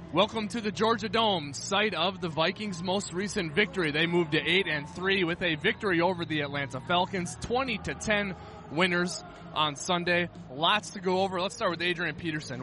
Welcome to the Georgia Dome, site of the Vikings' most recent victory. They moved to 8-3 with a victory over the Atlanta Falcons, 20-10 winners on Sunday. Lots to go over. Let's start with Adrian Peterson,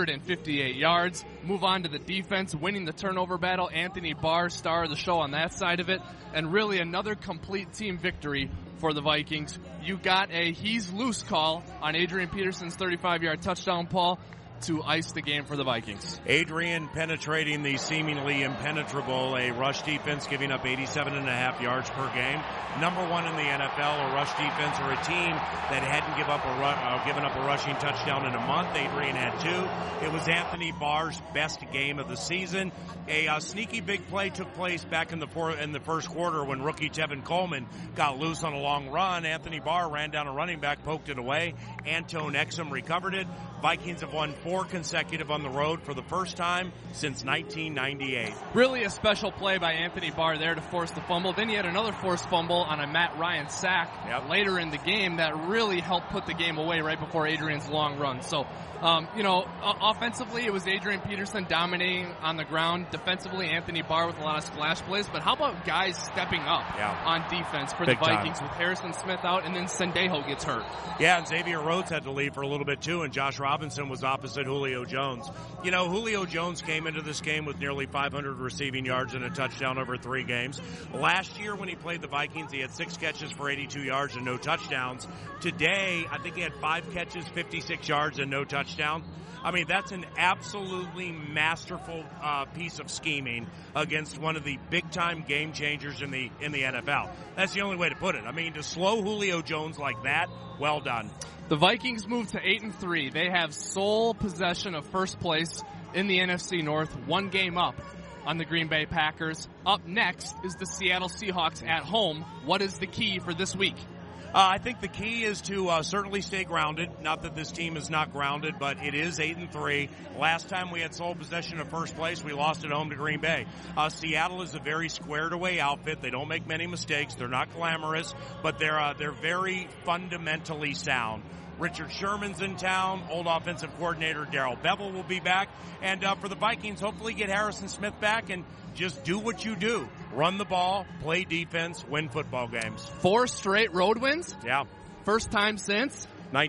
158 yards. Move on to the defense, winning the turnover battle. Anthony Barr, star of the show on that side of it. And really another complete team victory for the Vikings. You got a he's loose call on Adrian Peterson's 35-yard touchdown, Paul, to ice the game for the Vikings. Adrian penetrating the seemingly impenetrable, a rush defense giving up 87.5 yards per game. Number one in the NFL, a rush defense, or a team that hadn't given up a rushing touchdown in a month. Adrian had two. It was Anthony Barr's best game of the season. A sneaky big play took place back in the first quarter when rookie Tevin Coleman got loose on a long run. Anthony Barr ran down a running back, poked it away. Antone Exum recovered it. Vikings have won 4 consecutive on the road for the first time since 1998. Really a special play by Anthony Barr there to force the fumble. Then he had another forced fumble on a Matt Ryan sack later in the game that really helped put the game away right before Adrian's long run. So, offensively, it was Adrian Peterson dominating on the ground. Defensively, Anthony Barr with a lot of splash plays. But how about guys stepping up on defense for the Vikings with Harrison Smith out and then Sendejo gets hurt? Yeah, and Xavier Rhodes had to leave for a little bit too, and Josh Robinson was opposite Julio Jones. You know, Julio Jones came into this game with nearly 500 receiving yards and a touchdown over 3 games. Last year when he played the Vikings, he had 6 catches for 82 yards and no touchdowns. Today, I think he had 5 catches, 56 yards and no touchdown. I mean, that's an absolutely masterful piece of scheming against one of the big-time game changers in the NFL. That's the only way to put it. I mean, to slow Julio Jones like that, well done. The Vikings moved to 8-3. They have sole possession of first place in the NFC North, 1 game up on the Green Bay Packers. Up next is the Seattle Seahawks at home. What is the key for this week? I think the key is to certainly stay grounded. Not that this team is not grounded, but it is 8-3. Last time we had sole possession of first place, we lost at home to Green Bay. Seattle is a very squared away outfit. They don't make many mistakes. They're not glamorous, but they're very fundamentally sound. Richard Sherman's in town. Old offensive coordinator Darrell Bevell will be back. And for the Vikings, hopefully get Harrison Smith back and just do what you do. Run the ball, play defense, win football games. 4 straight road wins? Yeah. First time since?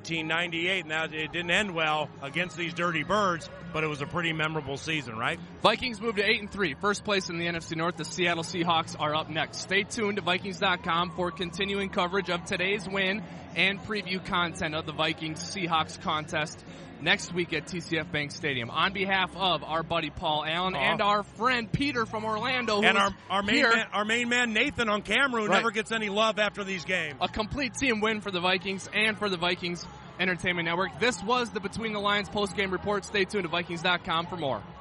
1998. Now, it didn't end well against these Dirty Birds, but it was a pretty memorable season, right? Vikings moved to 8-3. First place in the NFC North. The Seattle Seahawks are up next. Stay tuned to Vikings.com for continuing coverage of today's win and preview content of the Vikings-Seahawks contest next week at TCF Bank Stadium. On behalf of our buddy Paul Allen and our friend Peter from Orlando, and our main man Nathan on camera, who never gets any love after these games. A complete team win for the Vikings and for the Vikings Entertainment Network. This was the Between the Lines post-game report. Stay tuned to Vikings.com for more.